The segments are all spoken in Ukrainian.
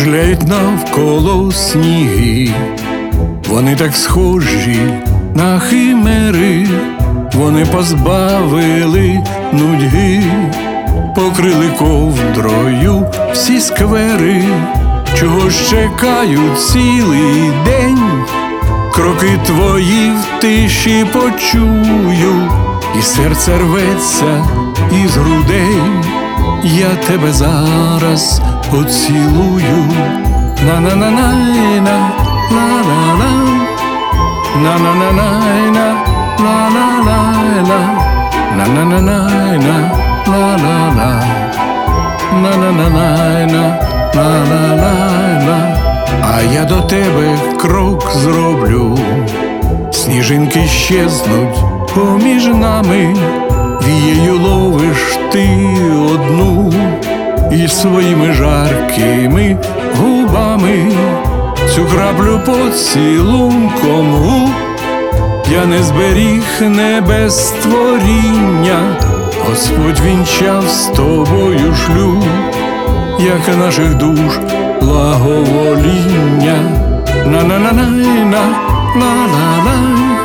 кружляють навколо сніги, вони так схожі на химери, вони позбавили нудьги, покрили ковдрою всі сквери. Чого ж чекають цілий день? Кроки твої в тиші почую, і серце рветься із грудей. Я тебе зараз поцілую. На-на-на-найна, ла-ла-ла, на-на-на-найна, ла-ла-ла-ла, на-на-на-найна, ла-ла-ла, на-на-на-найна, ла-ла-ла-ла. А я до тебе крок зроблю, сніжинки щезнуть поміж нами, вією ловиш ти одну, і своїми жаркими губами цю краплю поцілунком губ. Я не зберіг небес створіння, Господь вінчав з тобою шлюб, як наших душ благовоління. На-на-на-найна, ла-ла-ла,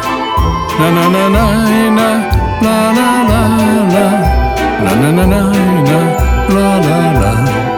на-на-на-найна, ла-ла-ла-ла, на-на-на-найна, ла-ла-ла,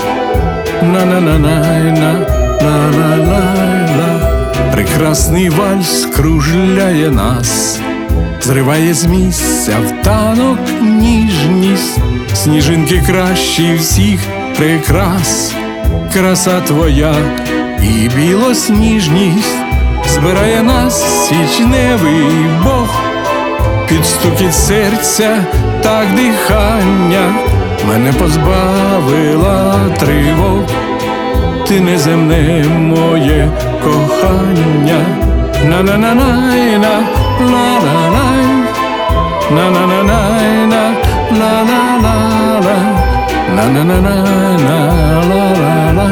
на-на-на-найна, ла-ла-ла-ла. Прекрасний вальс кружляє нас, зриває з місця в танок ніжність. Сніжинки кращі всіх прикрас, краса твоя і білосніжність. Збирає нас січневий Бог, під стукіт серця так дихання мене позбавила тривог. Ти неземне моє кохання. На-на-на-найна, ла-ла-лай, на-на-на-найна, ла-ла-ла-ла, на-на-на-найна, ла-ла-ла,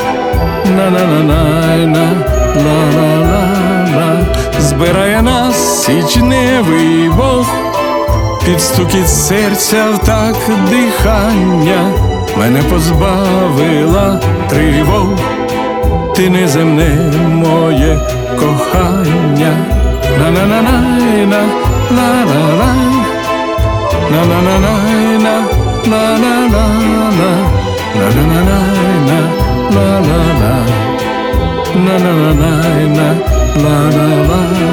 на-на-на-найна, ла-ла-ла-ла. Збирає нас січневий Бог, під стукіт серця в так дихання мене позбавила тривог. Ти неземне моє кохання. На-на-на-найна, ла-ла-ла, на-на-на-найна, ла-ла-ла-ла, на-на-на-найна, ла-ла-ла, на-на-на-найна, ла-ла-ла.